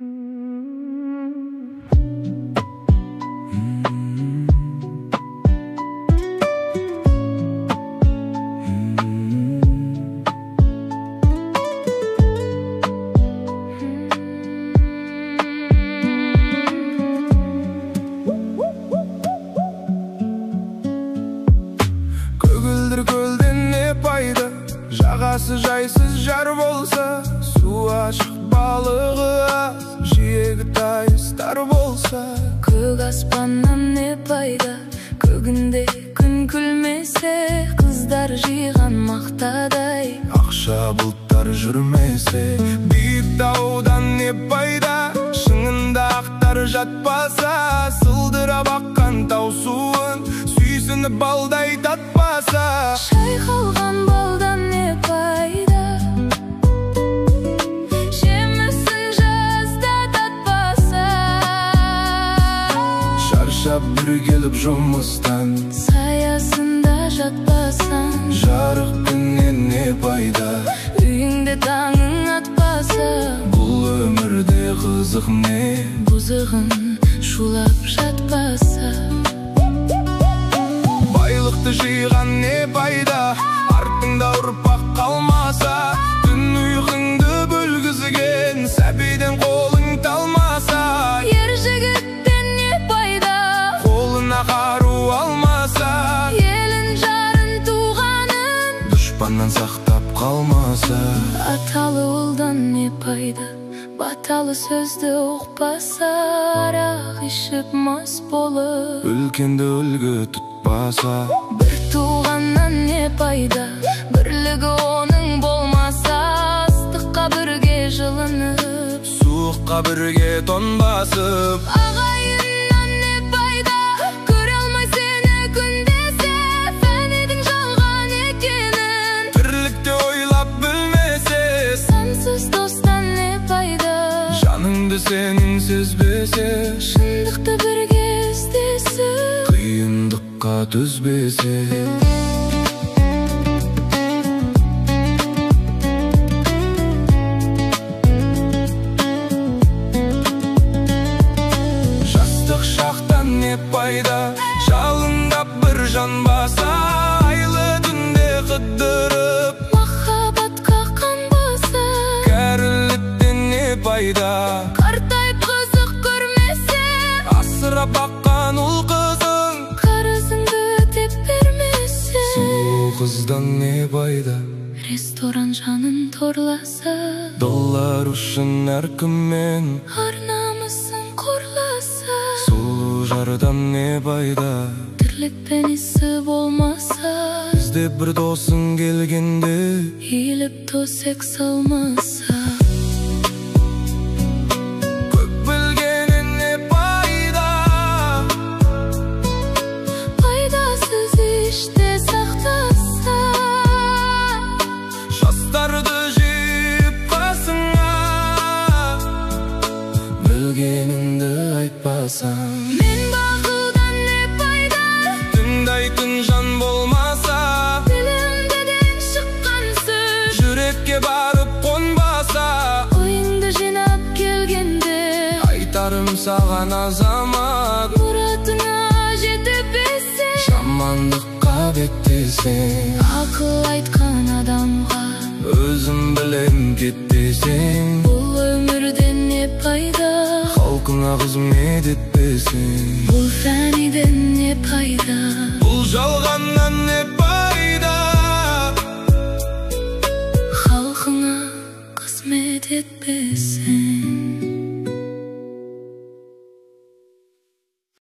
Көгілдір көлден не пайда, жағасы жайсыз жар болса, су ашық балығы аз, жиегі тайыстар болса. Көк аспаннан не пайда, көгінде күн күлмесе, қыздар жиған мақтадай, ақша бұлттар жүрмесе. Биік таудан не пайда, шыңында ақтар жатпаса, сылдырап аққан тау суын сүйсініп балдай татпаса. шайқалған балдан не пайда, жемісін жазда татпаса. Шаршап бір келіп жұмыстан, саясында жатпасан, жарық күннен не пайда, үйіңде таңың атпаса. бұл өмірде қызық не, бұзығын шулап жатпаса. байлықты жиған не пайда, артыңда ұрпақ қалмаса. Түн ұйқыңды бөлгізген сәбиден қолың талмаса. Ер жігіттен не пайда, Қолына қару алмаса. елін жарын туғанын Дұшпаннан сақтап қалмаса. аталы ұлдан не пайда, баталы сөзді ұқпаса. Арақ ішіп мас болып Үлкенді үлгі тұтпаса. бір туғаннан не пайда, бірлігі оның болмаса. Ыстыққа бірге жылынып, Суыққа бірге тонбасып. ағайыннан не пайда, көре алмай сені күндесе. Фәнидің жалған екенін Тірлікте ойлап білмесе. сансыз достан не пайда, Жаныңды сенің сезбесе. шындықты бірге іздесіп Қиындыққа төзбесе. Жастық шақтан не пайда, жалындап бір жанбаса. Айлы түнде қыдырып, махаббатқа қанбаса. кәріліктен не пайда, Қартайып қызық көрмесе, асырап баққан ұл қызың. қарызыңды өтеп бермесе. Сұлу қыздан не пайда, Ресторан жанын торласа, доллар үшін әркіммен. ар намысын қорласа. Сұлу жардан не пайда, Тірлікпен ісі болмаса. бізде бір досың келгенде. Иіліп төсек салмаса. Көп білгенен не пайда, пайдасыз іште сақтаса. жастарды жиып қасыңа, білгеніңді айтпасаң. Мен бақылдан не пайда, Тыңдайтын жан болмаса. тілімдеден шыққан сөз Жүрекке барып қонбаса. ойыңды жинап келгенде, Айтарым саған азамат, мұратыңа жете берсең. жамандыққа беттесең. Ақыл айтқан адамға Өзім білем кетпесең. бұл өмірден не пайда, Халқыңа қызмет етпесең. бұл фәниден не пайда, Бұл жалғаннан не пайда, халқыңа қызмет етпесең.